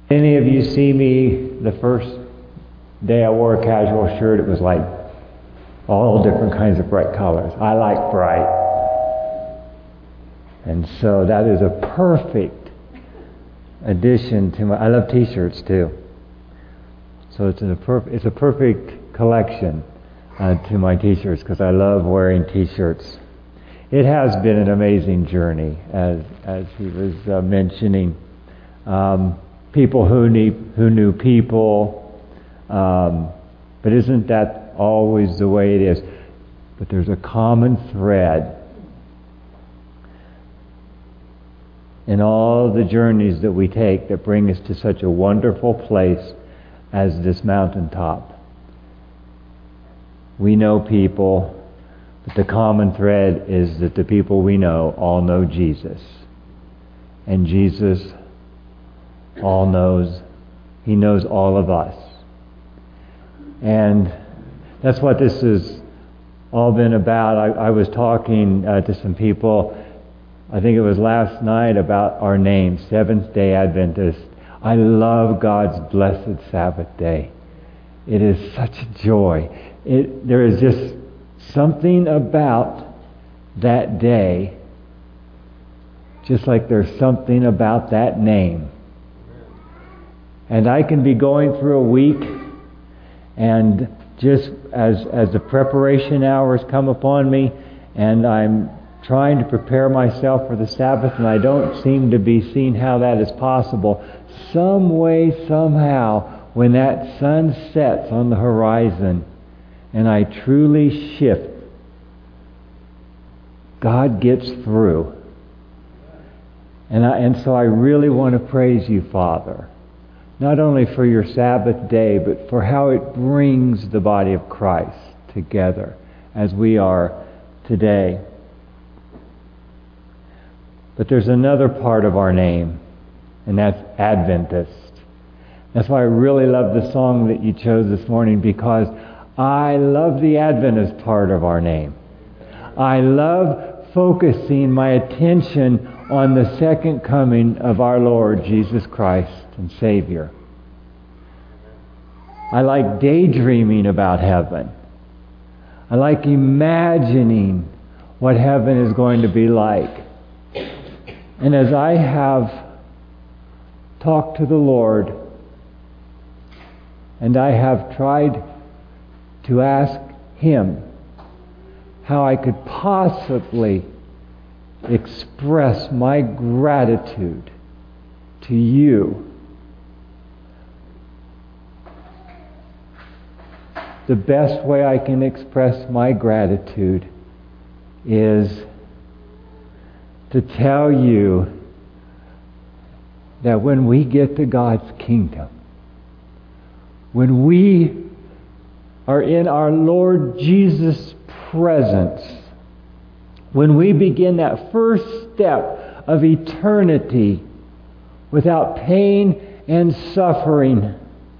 Any of you see me the first day I wore a casual shirt, it was like all different kinds of bright colors. I like bright. And so that is a perfect addition to I love t-shirts too. So it's a perfect collection to my t-shirts because I love wearing t-shirts. It has been an amazing journey, as he was mentioning. People who knew people, but isn't that always the way it is? But there's a common thread in all the journeys that we take that bring us to such a wonderful place as this mountaintop. We know people, but the common thread is that the people we know all know Jesus. And Jesus He knows all of us. And that's what this has all been about. I was talking to some people, I think it was last night, about our name, Seventh-day Adventist. I love God's blessed Sabbath day. It is such a joy. There is just something about that day, just like there's something about that name. And I can be going through a week, and just as the preparation hours come upon me, and I'm trying to prepare myself for the Sabbath, and I don't seem to be seeing how that is possible. Some way, somehow, when that sun sets on the horizon, and I truly shift, God gets through. And so I really want to praise you, Father. Not only for your Sabbath day, but for how it brings the body of Christ together as we are today. But there's another part of our name, and that's Adventist. That's why I really love the song that you chose this morning, because I love the Adventist part of our name. I love focusing my attention on the second coming of our Lord Jesus Christ and Savior. I like daydreaming about heaven. I like imagining what heaven is going to be like. And as I have talked to the Lord, and I have tried to ask Him how I could possibly express my gratitude to you, the best way I can express my gratitude is to tell you that when we get to God's kingdom, when we are in our Lord Jesus' presence, when we begin that first step of eternity without pain and suffering,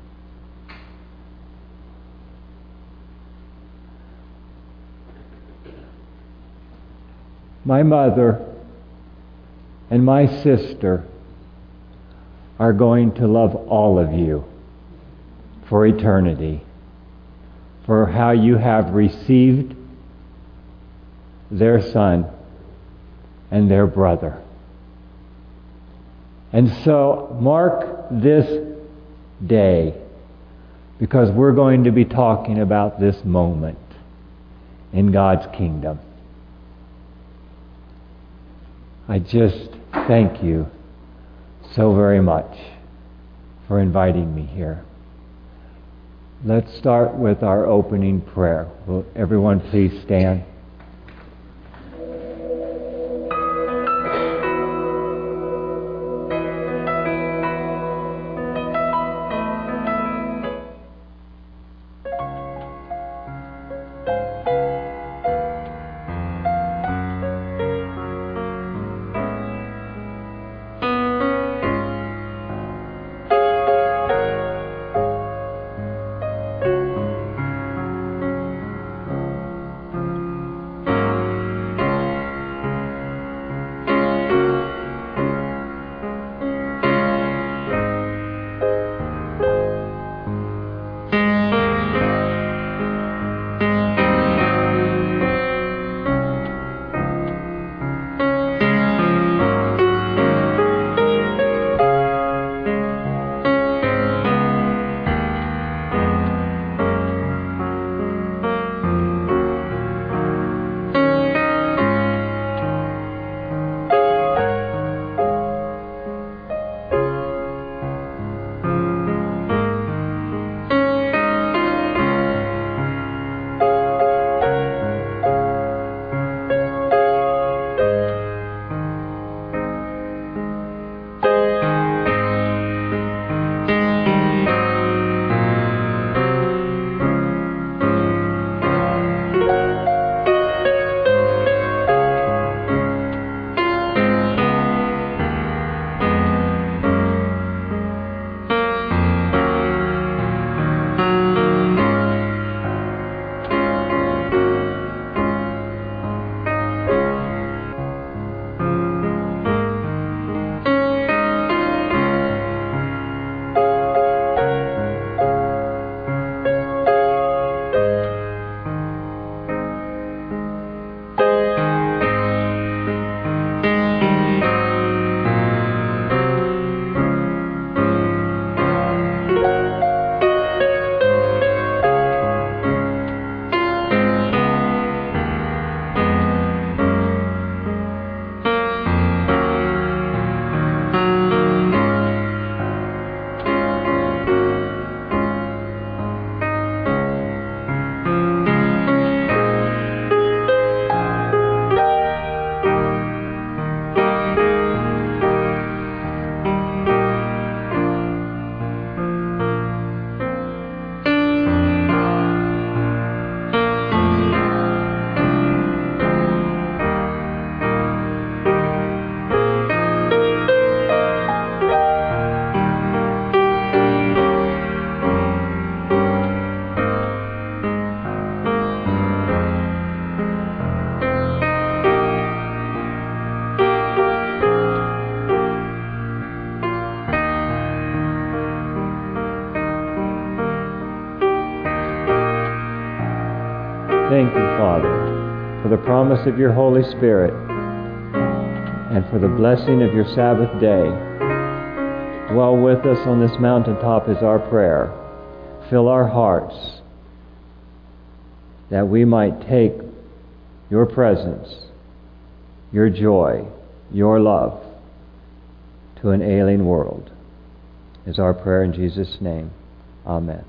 my mother and my sister are going to love all of you for eternity, for how you have received their son and their brother. And so mark this day, because we're going to be talking about this moment in God's kingdom. I just thank you so very much for inviting me here. Let's start with our opening prayer. Will everyone please stand? for the promise of your Holy Spirit, and for the blessing of your Sabbath day. Dwell with us on this mountaintop is our prayer. Fill our hearts that we might take your presence, your joy, your love to an alien world. Is our prayer in Jesus' name. Amen.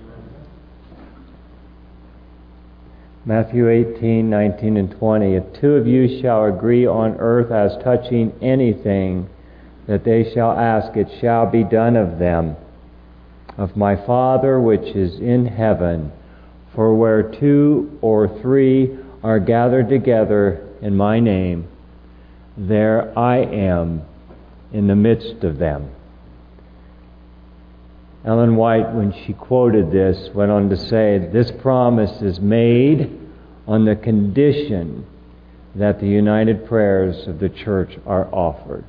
Matthew 18, 19 and 20. If two of you shall agree on earth as touching anything that they shall ask, it shall be done of them, of my Father which is in heaven. For where two or three are gathered together in my name, there I am in the midst of them. Ellen White, when she quoted this, went on to say, this promise is made on the condition that the united prayers of the church are offered.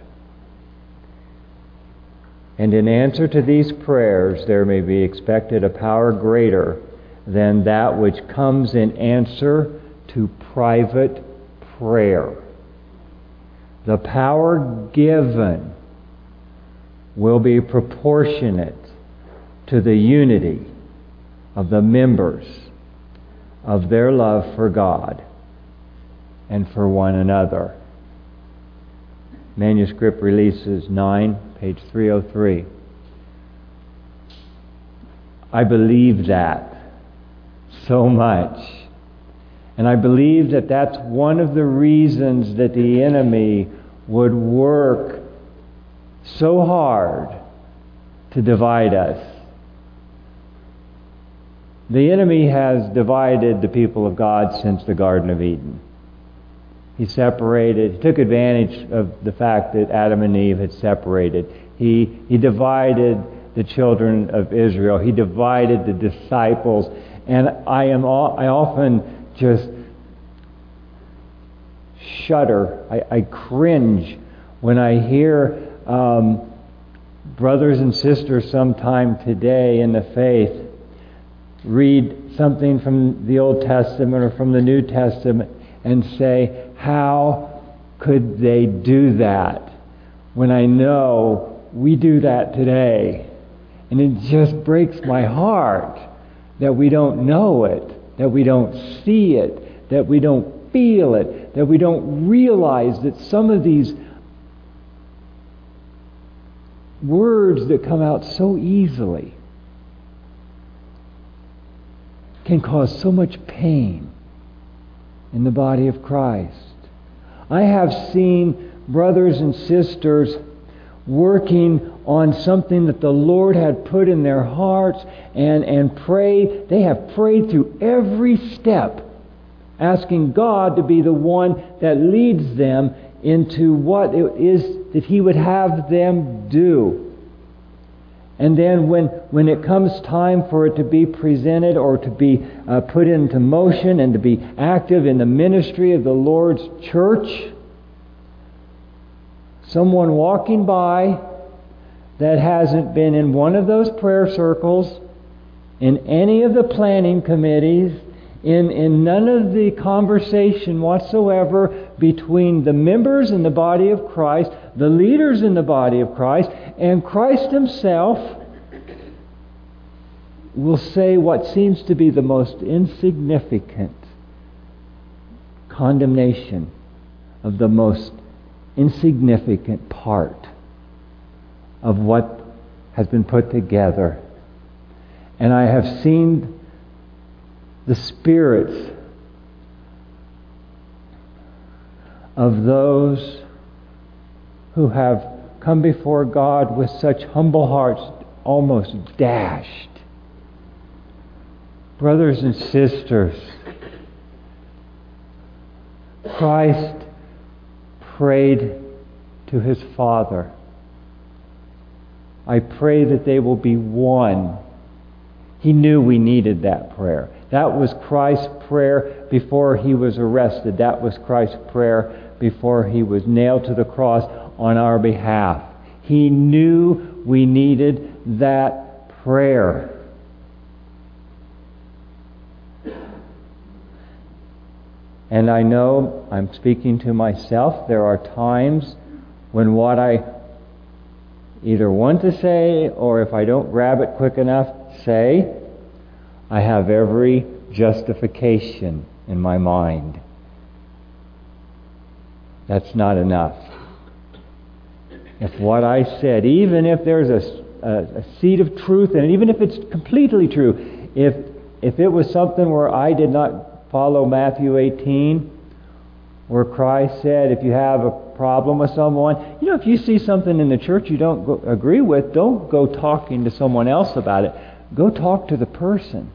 And in answer to these prayers, there may be expected a power greater than that which comes in answer to private prayer. The power given will be proportionate to the unity of the members of their love for God and for one another. Manuscript Releases 9, page 303. I believe that so much. And I believe that that's one of the reasons that the enemy would work so hard to divide us. The enemy has divided the people of God since the Garden of Eden. He took advantage of the fact that Adam and Eve had separated. He divided the children of Israel. He divided the disciples. And I often just shudder. I cringe when I hear brothers and sisters sometime today in the faith read something from the Old Testament or from the New Testament and say, how could they do that when I know we do that today? And it just breaks my heart that we don't know it, that we don't see it, that we don't feel it, that we don't realize that some of these words that come out so easily can cause so much pain in the body of Christ. I have seen brothers and sisters working on something that the Lord had put in their hearts and prayed. They have prayed through every step, asking God to be the one that leads them into what it is that He would have them do. And then when it comes time for it to be presented or to be put into motion and to be active in the ministry of the Lord's church, someone walking by that hasn't been in one of those prayer circles, in any of the planning committees, in none of the conversation whatsoever between the members in the body of Christ, the leaders in the body of Christ, and Christ Himself, will say what seems to be the most insignificant condemnation of the most insignificant part of what has been put together. And I have seen the spirits of those who have come before God with such humble hearts almost dashed. Brothers and sisters, Christ prayed to His Father. I pray that they will be one. He knew we needed that prayer. That was Christ's prayer before He was arrested. That was Christ's prayer before He was nailed to the cross on our behalf. He knew we needed that prayer. And I know I'm speaking to myself. There are times when what I either want to say, or if I don't grab it quick enough, say, I have every justification in my mind. That's not enough. If what I said, even if there's a seed of truth in it, even if it's completely true, if it was something where I did not follow Matthew 18, where Christ said, if you have a problem with someone, if you see something in the church you don't agree with, don't go talking to someone else about it. Go talk to the person.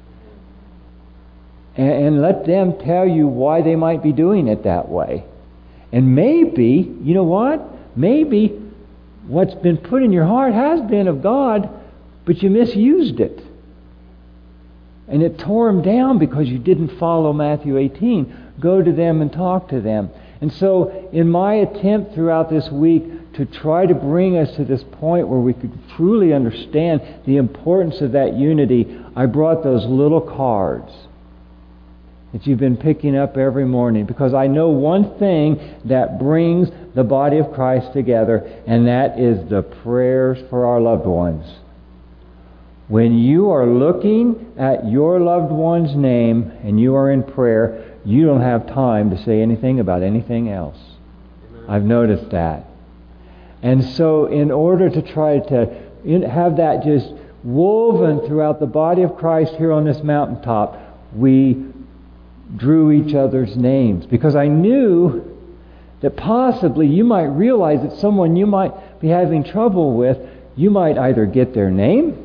And let them tell you why they might be doing it that way. And maybe, maybe what's been put in your heart has been of God, but you misused it. And it tore them down because you didn't follow Matthew 18. Go to them and talk to them. And so in my attempt throughout this week to try to bring us to this point where we could truly understand the importance of that unity, I brought those little cards that you've been picking up every morning, because I know one thing that brings the body of Christ together, and that is the prayers for our loved ones. When you are looking at your loved one's name and you are in prayer, you don't have time to say anything about anything else. Amen. I've noticed that. And so in order to try to have that just woven throughout the body of Christ here on this mountaintop, we drew each other's names, because I knew that possibly you might realize that someone you might be having trouble with, you might either get their name,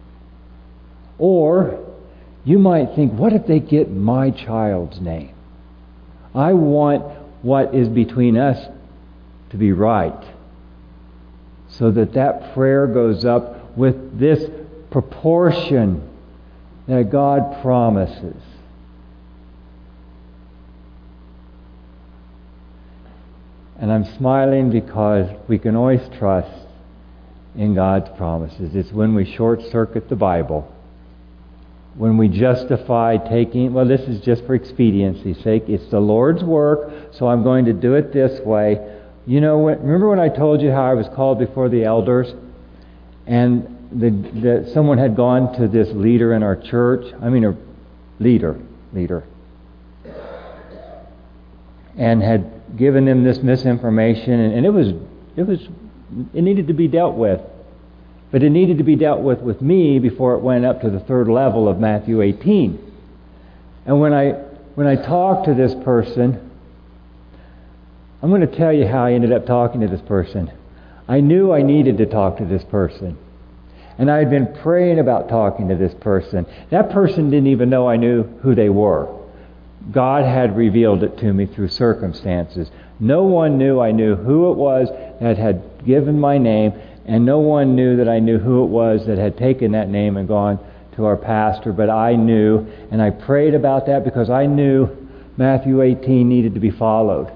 or you might think, what if they get my child's name? I want what is between us to be right, so that prayer goes up with this proportion that God promises. And I'm smiling because we can always trust in God's promises. It's when we short-circuit the Bible, when we justify taking, this is just for expediency's sake. It's the Lord's work, so I'm going to do it this way. Remember when I told you how I was called before the elders, and someone had gone to this leader in our church, a leader, and had given them this misinformation, and it needed to be dealt with. But it needed to be dealt with me before it went up to the third level of Matthew 18. And when I talked to this person, I'm going to tell you how I ended up talking to this person. I knew I needed to talk to this person. And I had been praying about talking to this person. That person didn't even know I knew who they were. God had revealed it to me through circumstances. No one knew I knew who it was that had given my name, and no one knew that I knew who it was that had taken that name and gone to our pastor. But I knew, and I prayed about that because I knew Matthew 18 needed to be followed.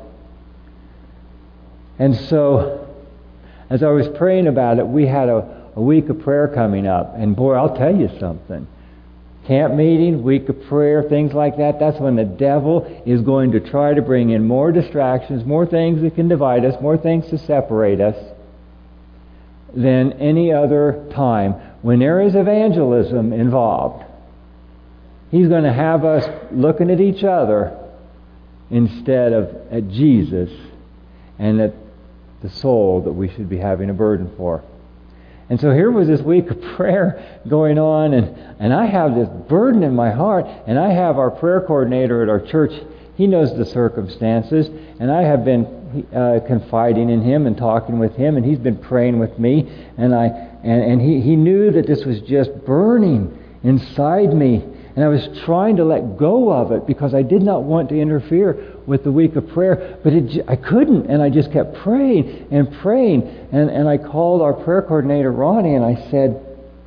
And so, as I was praying about it, we had a week of prayer coming up. And boy, I'll tell you something. Camp meeting, week of prayer, things like that, that's when the devil is going to try to bring in more distractions, more things that can divide us, more things to separate us than any other time. When there is evangelism involved, he's going to have us looking at each other instead of at Jesus and at the soul that we should be having a burden for. And so here was this week of prayer going on, and I have this burden in my heart, and I have our prayer coordinator at our church. He knows the circumstances, and I have been confiding in him and talking with him, and he's been praying with me, and he knew that this was just burning inside me, and I was trying to let go of it because I did not want to interfere with the week of prayer, but I couldn't, and I just kept praying, and I called our prayer coordinator, Ronnie, and I said,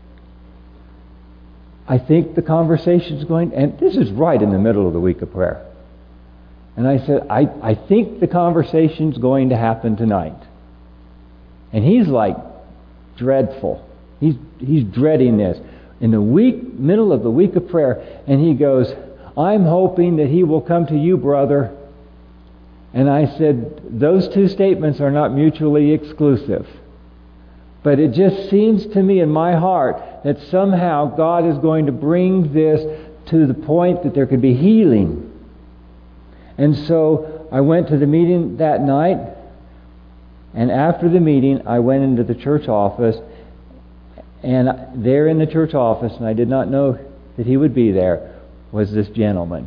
I think the conversation's going, and this is right in the middle of the week of prayer, and I said, I think the conversation's going to happen tonight. And he's like dreadful. He's dreading this. In the middle of the week of prayer, and he goes, I'm hoping that he will come to you, brother. And I said, those two statements are not mutually exclusive. But it just seems to me in my heart that somehow God is going to bring this to the point that there could be healing. And so I went to the meeting that night, and after the meeting I went into the church office, and there in the church office, and I did not know that he would be there, was this gentleman.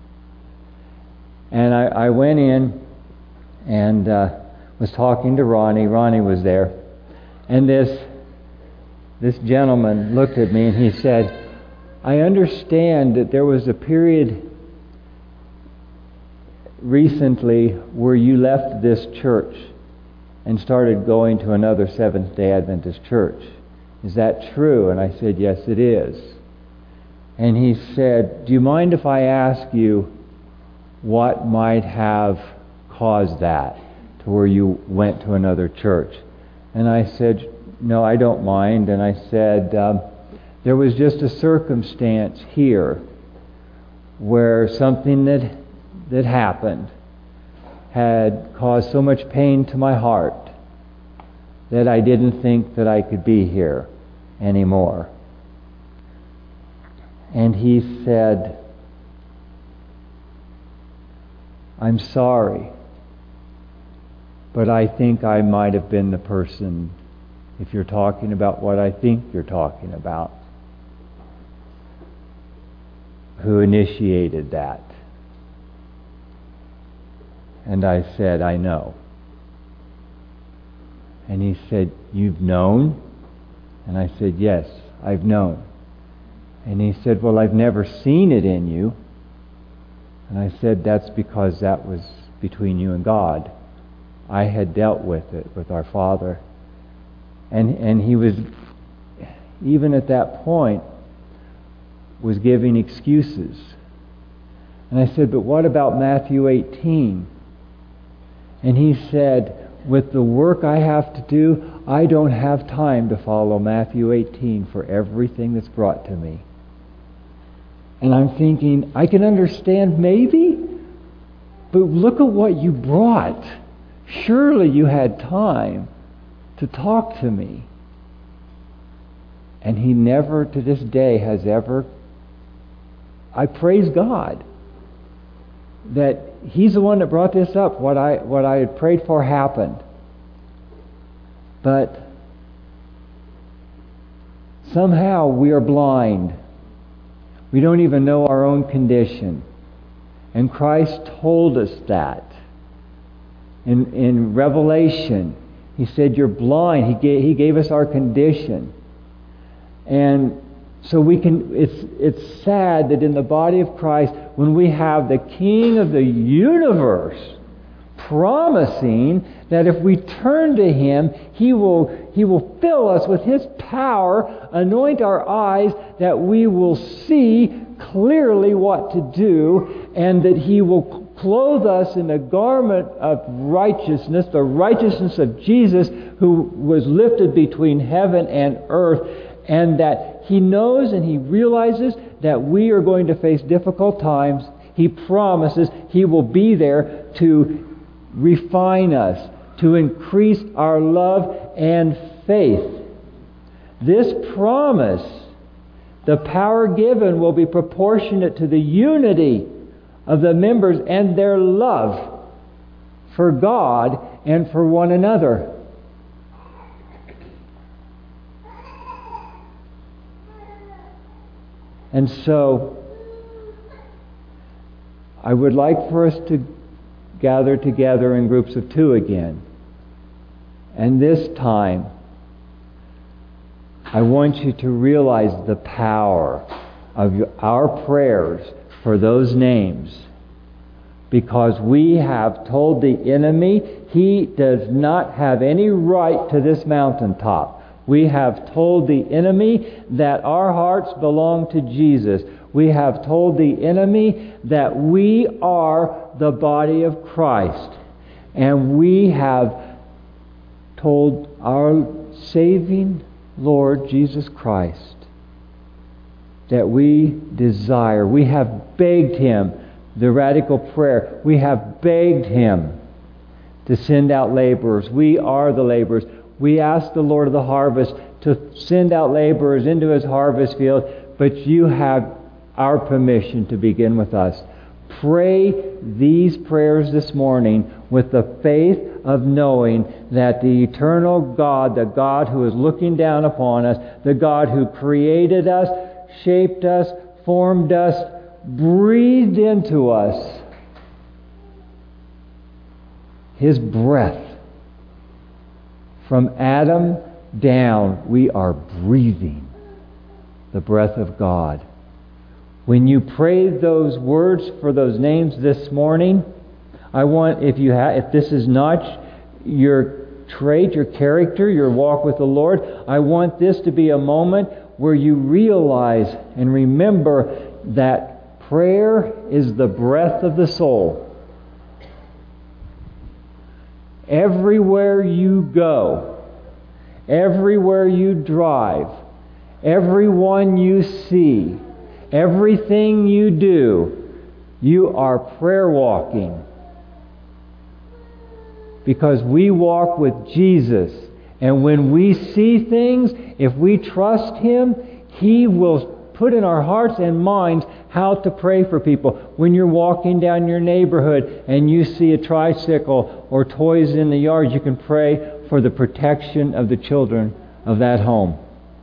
And I went in and was talking to Ronnie. Ronnie was there. And this gentleman looked at me and he said, I understand that there was a period recently where you left this church and started going to another Seventh-day Adventist church. Is that true? And I said, yes, it is. And he said, do you mind if I ask you what might have caused that to where you went to another church? And I said, no, I don't mind. And I said, there was just a circumstance here where something that happened had caused so much pain to my heart that I didn't think that I could be here anymore. And he said, I'm sorry, but I think I might have been the person, if you're talking about what I think you're talking about, who initiated that. And I said, I know. And he said, you've known? And I said, yes, I've known. And he said, well, I've never seen it in you. And I said, that's because that was between you and God. I had dealt with it with our Father. And he was, even at that point, was giving excuses. And I said, but what about Matthew 18? And he said, with the work I have to do, I don't have time to follow Matthew 18 for everything that's brought to me. And I'm thinking, I can understand maybe, but look at what you brought. Surely you had time to talk to me. And he never to this day has ever, I praise God that he's the one that brought this up. What I had prayed for happened. But somehow we are blind. We don't even know our own condition. And Christ told us that. In Revelation, he said, you're blind. He gave us our condition. And so we can. It's sad that in the body of Christ, when we have the King of the universe promising that if we turn to him, he will fill us with his power, anoint our eyes, that we will see clearly what to do, and that he will clothe us in a garment of righteousness, the righteousness of Jesus, who was lifted between heaven and earth, and that he knows and he realizes that we are going to face difficult times. He promises he will be there to refine us, to increase our love and faith. This promise, the power given, will be proportionate to the unity of the members and their love for God and for one another. And so, I would like for us to gather together in groups of 2 again. And this time, I want you to realize the power of our prayers for those names. Because we have told the enemy he does not have any right to this mountaintop. We have told the enemy that our hearts belong to Jesus. We have told the enemy that we are the body of Christ. And we have told our saving Lord Jesus Christ that we desire. We have begged Him, the radical prayer, we have begged Him to send out laborers. We are the laborers. We ask the Lord of the harvest to send out laborers into His harvest field, but you have our permission to begin with us. Pray these prayers this morning with the faith of knowing that the eternal God, the God who is looking down upon us, the God who created us, shaped us, formed us, breathed into us His breath. From Adam down, we are breathing the breath of God. When you pray those words for those names this morning, I want, if this is not your trait, your character, your walk with the Lord, I want this to be a moment where you realize and remember that prayer is the breath of the soul. Everywhere you go, everywhere you drive, everyone you see, everything you do, you are prayer walking. Because we walk with Jesus. And when we see things, if we trust Him, He will put in our hearts and minds how to pray for people. When you're walking down your neighborhood and you see a tricycle or toys in the yard, you can pray for the protection of the children of that home.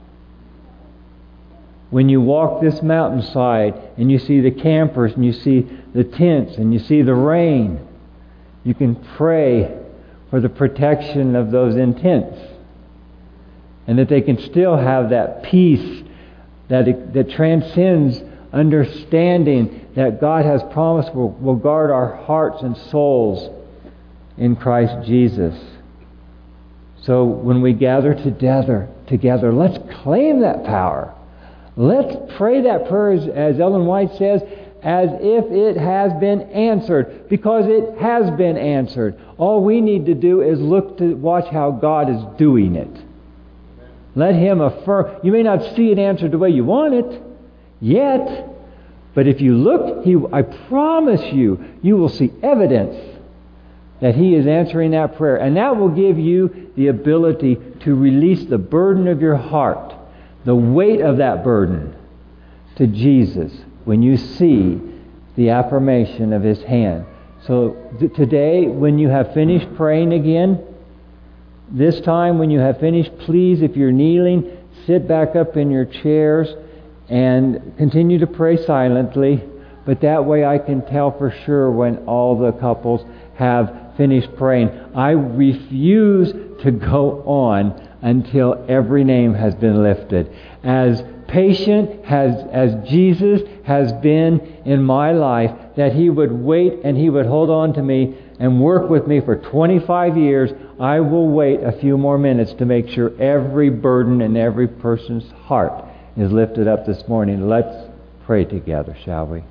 When you walk this mountainside and you see the campers and you see the tents and you see the rain, you can pray for the protection of those in tents, and that they can still have that peace that transcends understanding that God has promised will guard our hearts and souls in Christ Jesus. So when we gather together, let's claim that power. Let's pray that prayer, as Ellen White says, as if it has been answered, because it has been answered. All we need to do is look to watch how God is doing it. Let Him affirm. You may not see it answered the way you want it yet, but if you look, I promise you will see evidence that He is answering that prayer. And that will give you the ability to release the burden of your heart, the weight of that burden, to Jesus when you see the affirmation of His hand. So today, when you have finished praying again, this time when you have finished, please, if you're kneeling, sit back up in your chairs and continue to pray silently. But that way I can tell for sure when all the couples have finished praying. I refuse to go on until every name has been lifted. As patient as Jesus has been in my life, that He would wait and He would hold on to me and work with me for 25 years, I will wait a few more minutes to make sure every burden in every person's heart is lifted up this morning. Let's pray together, shall we?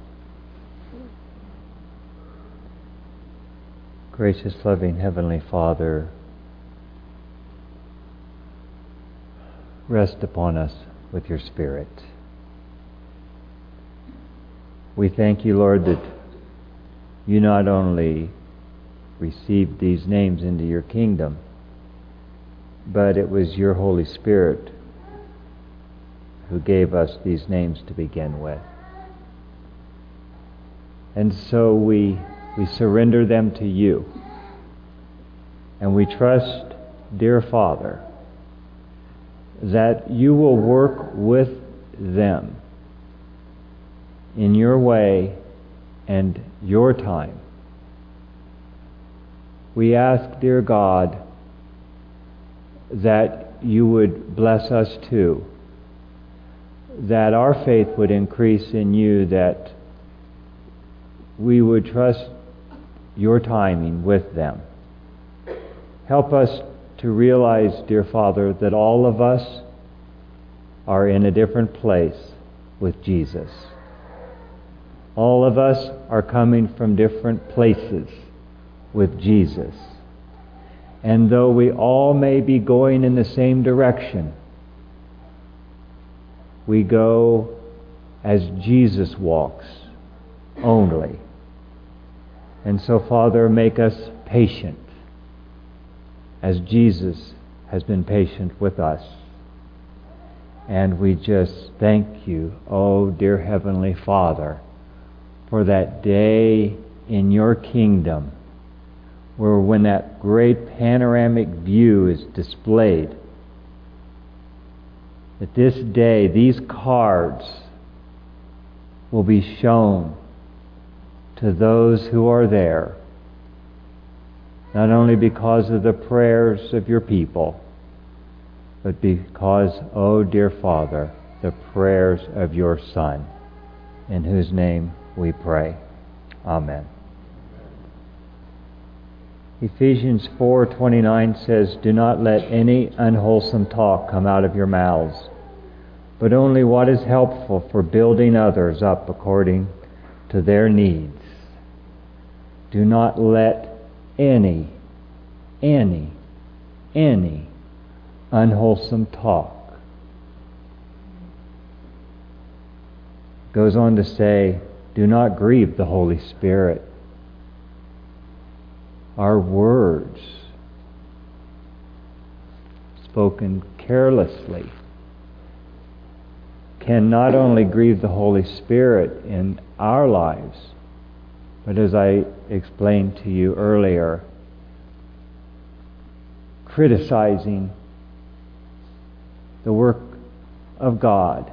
Gracious, loving Heavenly Father, rest upon us with your Spirit. We thank you, Lord, that you not only received these names into your kingdom, but it was your Holy Spirit who gave us these names to begin with. And so we surrender them to you. And we trust, dear Father, that you will work with them in your way and your time. We ask, dear God, that you would bless us too, that our faith would increase in you, that we would trust your timing with them. Help us to realize, dear Father, that all of us are in a different place with Jesus. All of us are coming from different places with Jesus. And though we all may be going in the same direction, we go as Jesus walks only. And so, Father, make us patient as Jesus has been patient with us. And we just thank you, oh dear Heavenly Father, for that day in your kingdom where when that great panoramic view is displayed, that this day these cards will be shown to those who are there, not only because of the prayers of your people, but because, oh dear Father, the prayers of your Son, in whose name we pray. Amen. Ephesians 4:29 says, "Do not let any unwholesome talk come out of your mouths, but only what is helpful for building others up according to their needs." Do not let any unwholesome talk. Goes on to say, do not grieve the Holy Spirit. Our words, spoken carelessly, can not only grieve the Holy Spirit in our lives, but as I explained to you earlier, criticizing the work of God.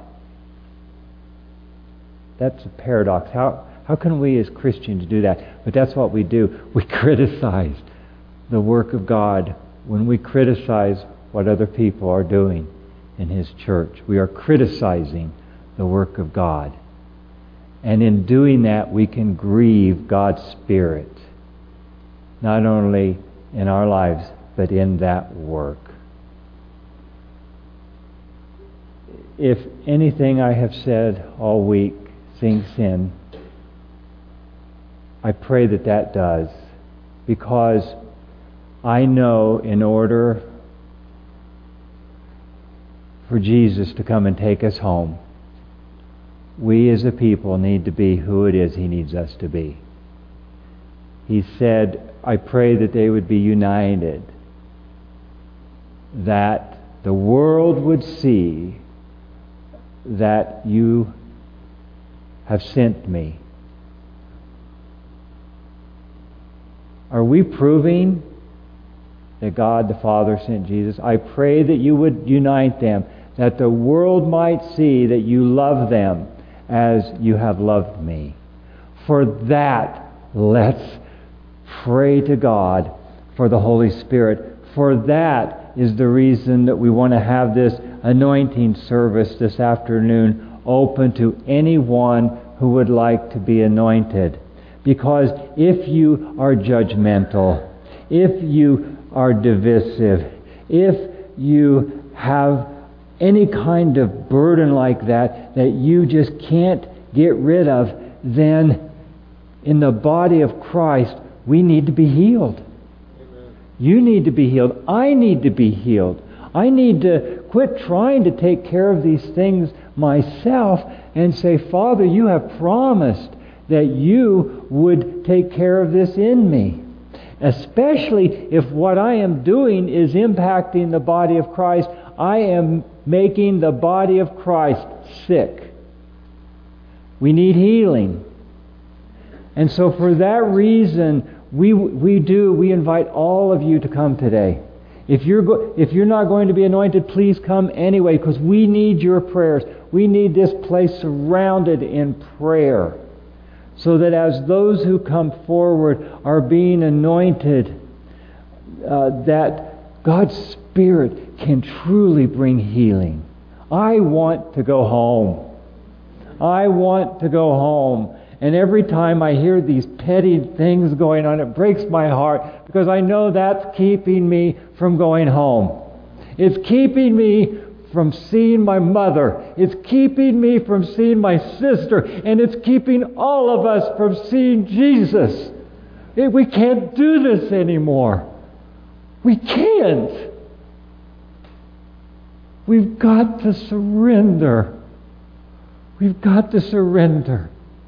That's a paradox. How can we as Christians do that? But that's what we do. We criticize the work of God when we criticize what other people are doing in His church. We are criticizing the work of God. And in doing that, we can grieve God's Spirit, not only in our lives, but in that work. If anything I have said all week sinks in, I pray that that does, because I know in order for Jesus to come and take us home, we as a people need to be who it is He needs us to be. He said, I pray that they would be united, that the world would see that you have sent me. Are we proving that God the Father sent Jesus? I pray that you would unite them, that the world might see that you love them as you have loved me. For that, let's pray to God for the Holy Spirit. For that is the reason that we want to have this anointing service this afternoon open to anyone who would like to be anointed. Because if you are judgmental, if you are divisive, if you have any kind of burden like that you just can't get rid of, then in the body of Christ, we need to be healed. Amen. You need to be healed. I need to be healed. I need to quit trying to take care of these things myself and say, Father, you have promised that you would take care of this in me. Especially if what I am doing is impacting the body of Christ. I am making the body of Christ sick. We need healing. And so for that reason, we invite all of you to come today. If you're not going to be anointed, please come anyway, because we need your prayers. We need this place surrounded in prayer, so that as those who come forward are being anointed, that God's Spirit can truly bring healing. I want to go home. I want to go home. And every time I hear these petty things going on, it breaks my heart, because I know that's keeping me from going home. It's keeping me from seeing my mother. It's keeping me from seeing my sister. And it's keeping all of us from seeing Jesus. We can't do this anymore. We can't. We've got to surrender. We've got to surrender.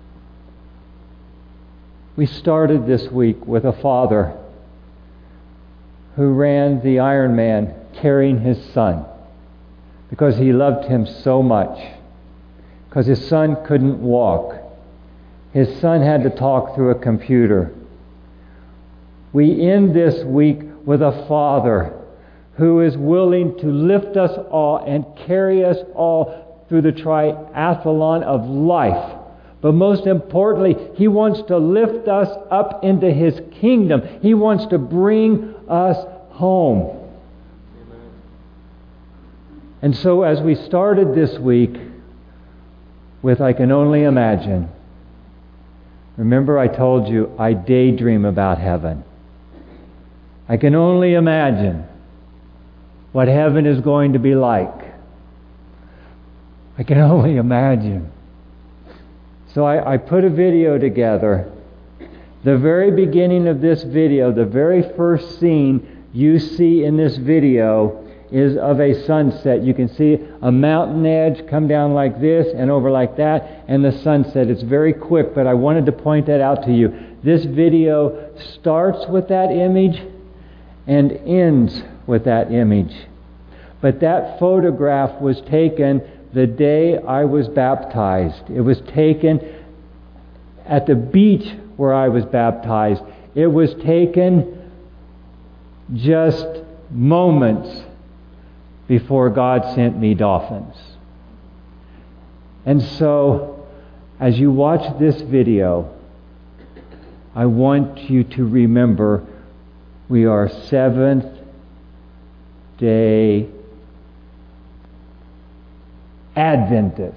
We started this week with a father who ran the Ironman carrying his son because he loved him so much. Because his son couldn't walk. His son had to talk through a computer. We end this week with a father who is willing to lift us all and carry us all through the triathlon of life. But most importantly, He wants to lift us up into His kingdom. He wants to bring us home. Amen. And so as we started this week with I Can Only Imagine, remember I told you I daydream about heaven. I can only imagine what heaven is going to be like. I can only imagine. So I put a video together. The very beginning of this video, the very first scene you see in this video is of a sunset. You can see a mountain edge come down like this and over like that, and the sunset. It's very quick, but I wanted to point that out to you. This video starts with that image and ends with that image. But that photograph was taken the day I was baptized. It was taken at the beach where I was baptized. It was taken just moments before God sent me dolphins. And so, as you watch this video, I want you to remember we are Seventh-day Adventists.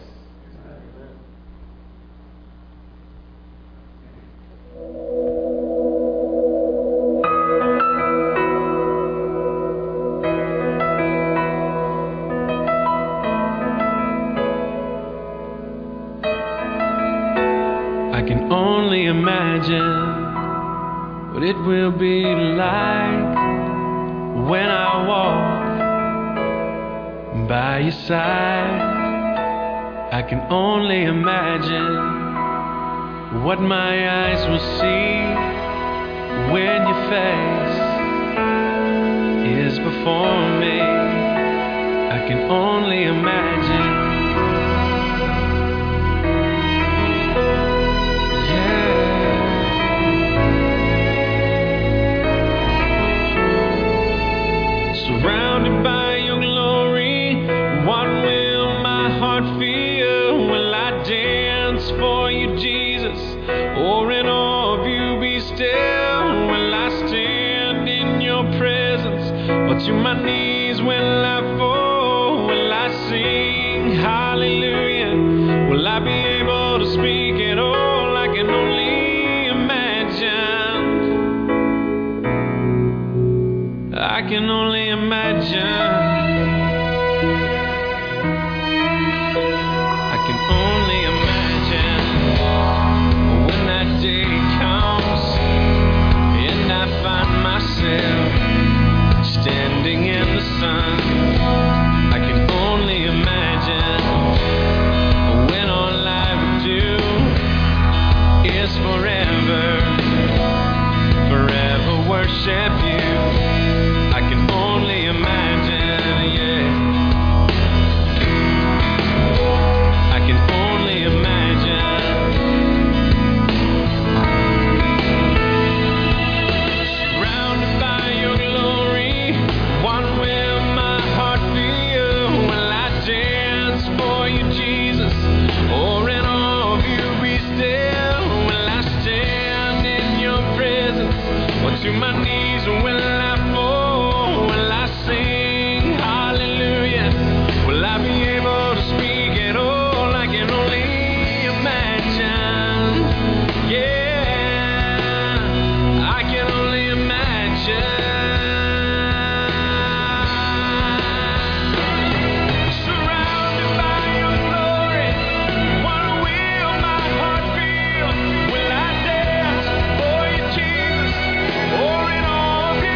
I can only imagine what it will be like when I walk by your side. I can only imagine what my eyes will see when your face is before me. I can only imagine. Surrounded by your glory, what will my heart feel? Will I dance for you, Jesus? Or in awe of you be still? Will I stand in your presence? Or to my knees will I fall? Will I sing hallelujah? Will I be able to speak at all? I can only imagine. I can only imagine. I can only imagine when that day comes and I find myself standing in the sun. I can only imagine when all I would do is forever worship you. I can only imagine, yeah. I can only imagine. Surrounded by your glory, what will my heart feel? Will I dance for you, Jesus? Or in awe of you be still? Will I stand in your presence? Or to my knees will I fall? Will I sing hallelujah? Will I be able to speak at all? I can only imagine. Yeah, I can only imagine. Surrounded by your glory, what will my heart feel? Will I dance for you, Jesus? Or in awe of you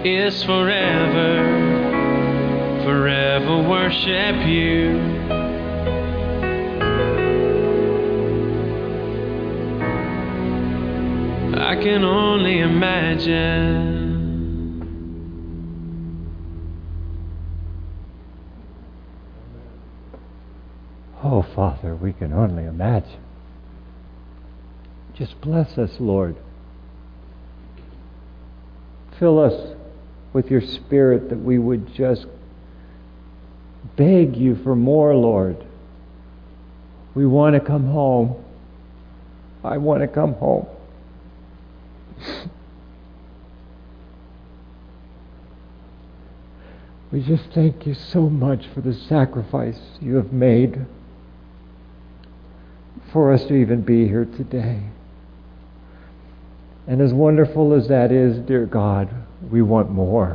is forever, forever worship you. I can only imagine. Oh, Father, we can only imagine. Just bless us, Lord. Fill us with your Spirit that we would just beg you for more, Lord. We want to come home. I want to come home. We just thank you so much for the sacrifice you have made for us to even be here today. And as wonderful as that is, dear God, we want more.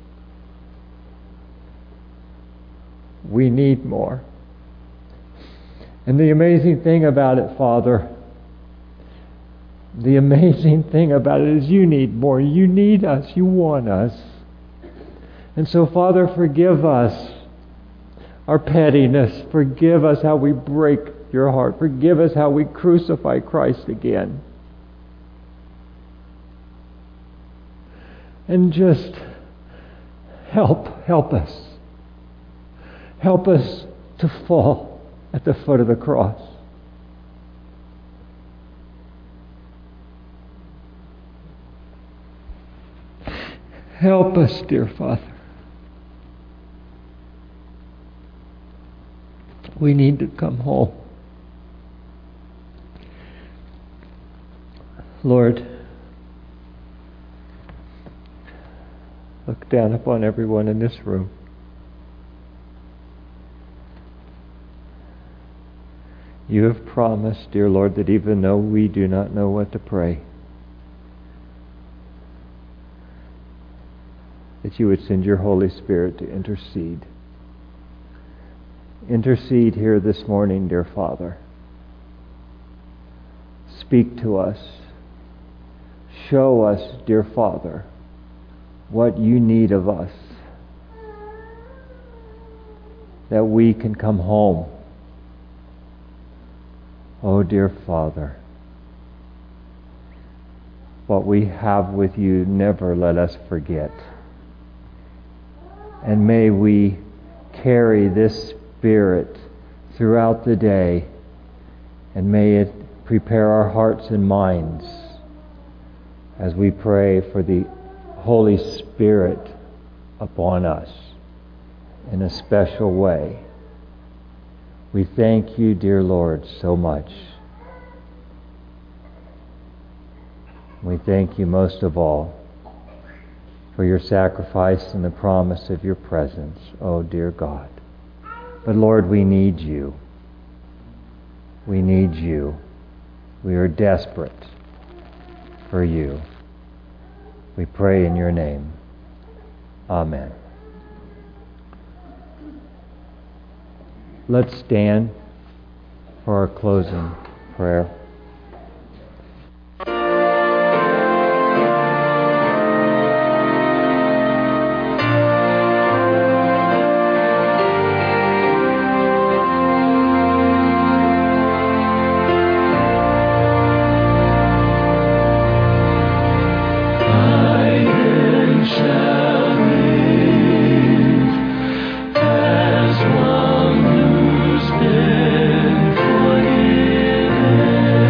We need more. And the amazing thing about it, Father, the amazing thing about it is you need more. You need us. You want us. And so, Father, forgive us our pettiness. Forgive us how we break your heart. Forgive us how we crucify Christ again. And just help us. Help us to fall at the foot of the cross. Help us, dear Father. We need to come home. Lord, look down upon everyone in this room. You have promised, dear Lord, that even though we do not know what to pray, that you would send your Holy Spirit to intercede. Intercede here this morning, dear Father. Speak to us. Show us, dear Father, what you need of us, that we can come home. Oh, dear Father, what we have with you, never let us forget. And may we carry this Spirit throughout the day, and may it prepare our hearts and minds as we pray for the Holy Spirit upon us in a special way. We thank you, dear Lord, so much. We thank you most of all for your sacrifice and the promise of your presence, oh dear God. But Lord, we need you. We need you. We are desperate for you. We pray in your name. Amen. Let's stand for our closing prayer. As one who's been forgiven.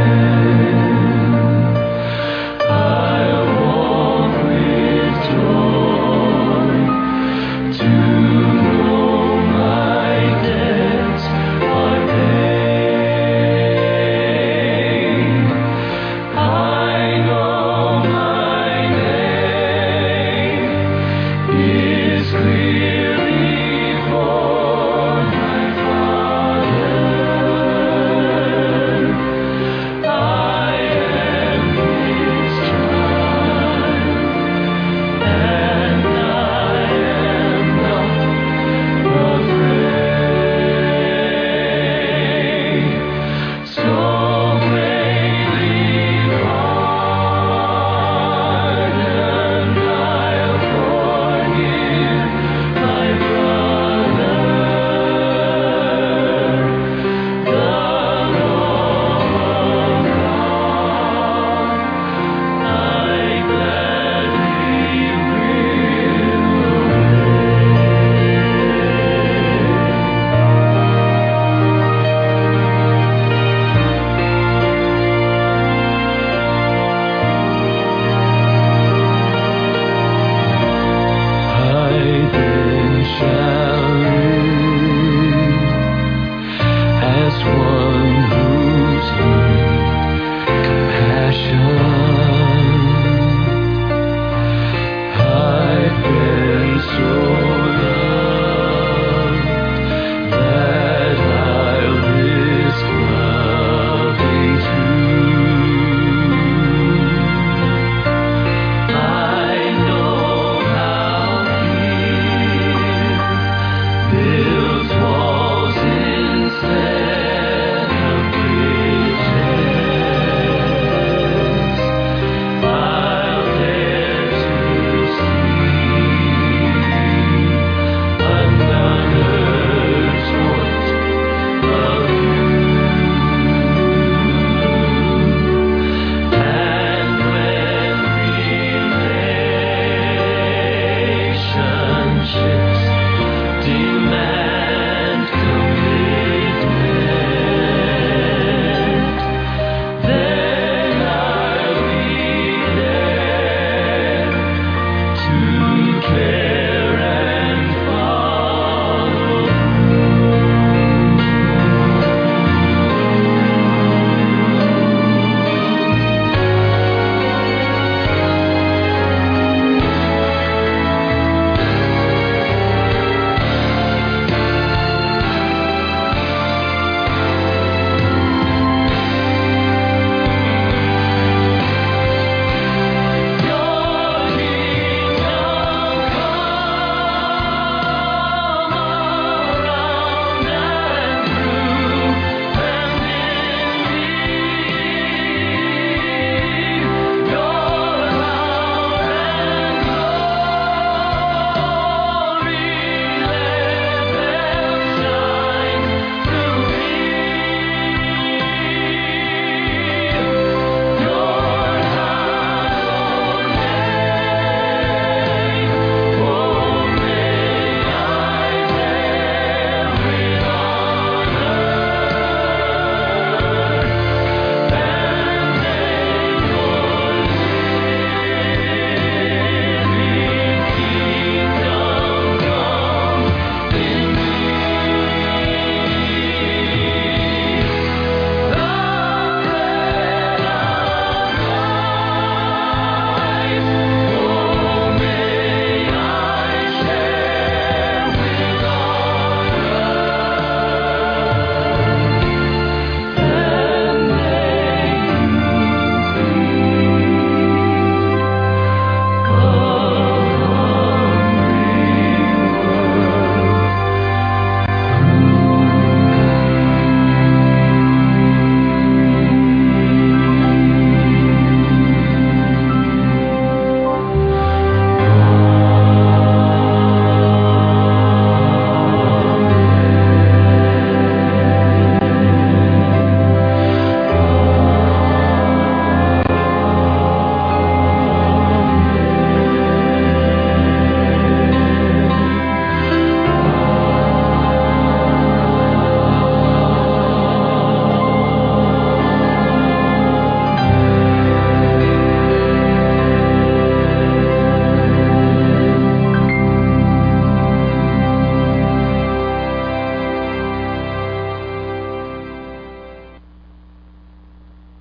Come.